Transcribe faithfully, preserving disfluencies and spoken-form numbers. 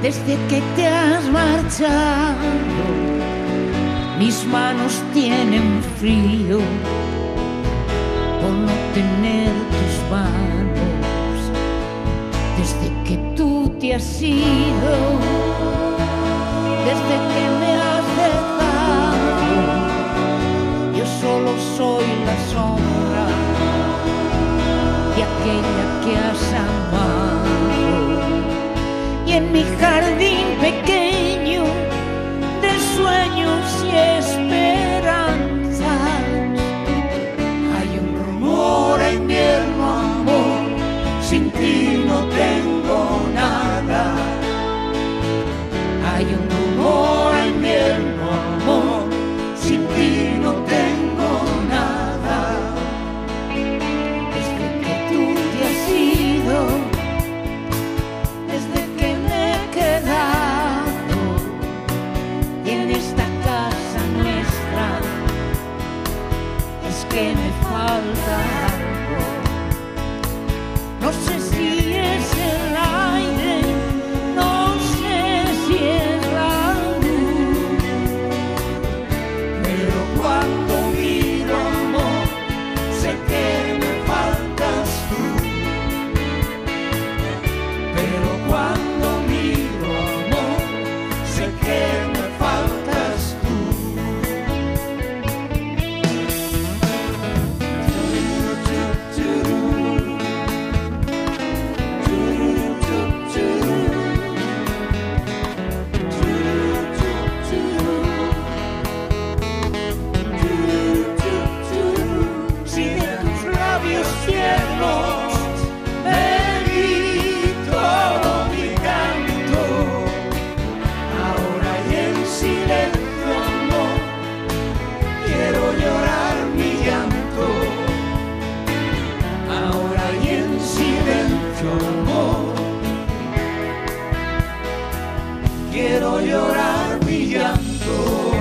Desde que te has marchado, mis manos tienen frío por no tener tus manos. Desde que tú te has ido, desde que me has dejado, yo solo soy la sombra de aquella que has amado. Y en mi jardín pequeño de sueños y esperanzas hay un rumor a invierno, amor, sin ti no tengo nada. Hay un rumor a invierno, amor, sin ti no tengo nada. Desde que tú te has ido, desde que me he quedado, y en esta casa nuestra es que me falta algo. No sé si es el aire, no sé si es la luz, pero cuando miro, amor, sé que me faltas tú. Pero cuando miro, amor, sé que me faltas tú. Si de tus labios tiernos bebí todo mi canto, ahora y en silencio, amor, quiero llorar mi llanto. Ahora y en silencio, amor, quiero llorar mi llanto.